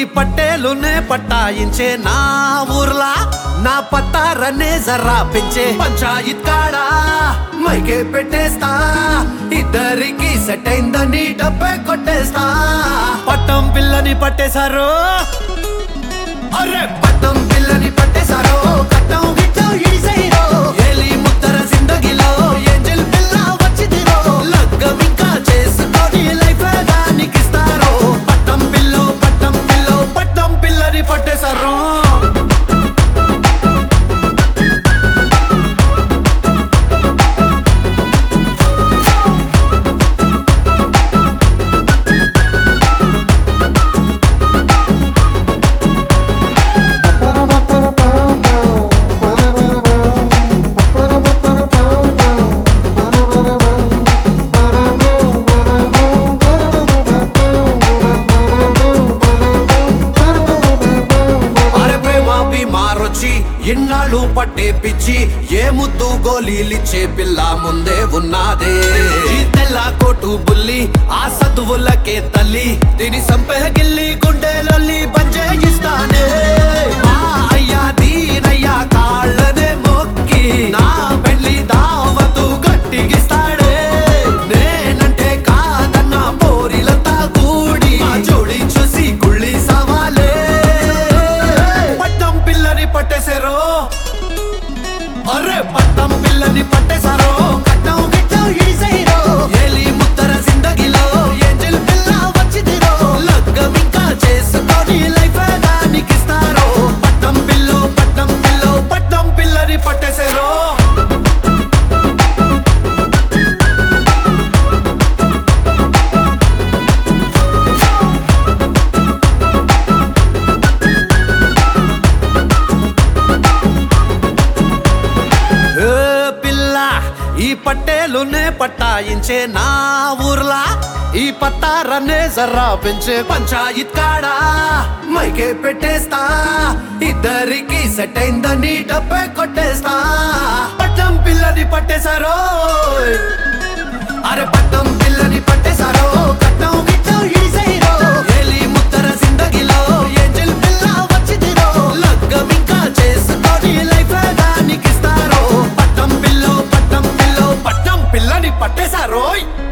పట్టేలునే పట్టాయించే నా ఊర్లా నా పట్టారనే జర్రా పెంచే పంచాయత్ కాడా మైకే పెట్టేస్తా ఇద్దరికి సెట్ అయిందని డబ్బే కొట్టేస్తా పట్టం పిల్లని పట్టేశారు అరే పట్టం పిల్లని పట్టేశారు కట్టం గిట్టం ఈజైరో ఏలి ముత్తర జిందగీలో ఏంజెల్ పిల్ల వచ్చిదిరో లగ్గం ఇంకా చేసుకొని లైఫ్ దానికిస్తారు పట్టం పిల్లని పట్టేశారు ఇన్నాళ్ళు పట్టే పిచ్చి ఏ ముద్దు గోలీలిచ్చే పిల్ల ముందే ఉన్నదే ఈ తెల్ల కోటు బుల్లి ఆ సతువులకే తల్లి దీని సంపెహ గిల్లి గుండెలొల్లి బంజేయిస్తానే మా అయ్యా దీనయ్యా కాళ్ళనే మొక్కి నా పెళ్లి దావతు గట్టిగిస్తాడే నేనంటే కాదన్న పోరిలంతా కూడి ఆ జోడి చూసి కుళ్ళి సవాలే పట్టం పిల్లని పట్టేశారు అరే పట్టం పిల్లని పట్టేశారు కట్టం గిట్టం ఈజైరో ఏలి ముత్తర జిందగీలో ఏంజెల్ పిల్ల వచ్చిదిరో లగ్గం ఇంకా చేసుకొని లైఫ్ దానికిస్తారు పట్టం పిల్లని పట్టేశారు ఈ పట్టేలునే పట్టాయించే నా ఊర్లా ఈ పట్టారనే జర్రా పెంచే పంచాయత్ కాడా మైకే పెట్టేస్తా ఇద్దరికి సెట్ అయిందని డబ్బే కొట్టేస్తా పట్టం పిల్లని పట్టేశారు అరే పట్టం పిల్లని పట్టేశారు కట్టం గిట్టం ఈజైరో ఏలి ముత్తర జిందగీలో ఏంజెల్ పిల్ల వచ్చిదిరో లగ్గం ఇంకా చేసుకొని లైఫ్ దానికిస్తారు పట్టం పిల్లని పట్టేశారోయ్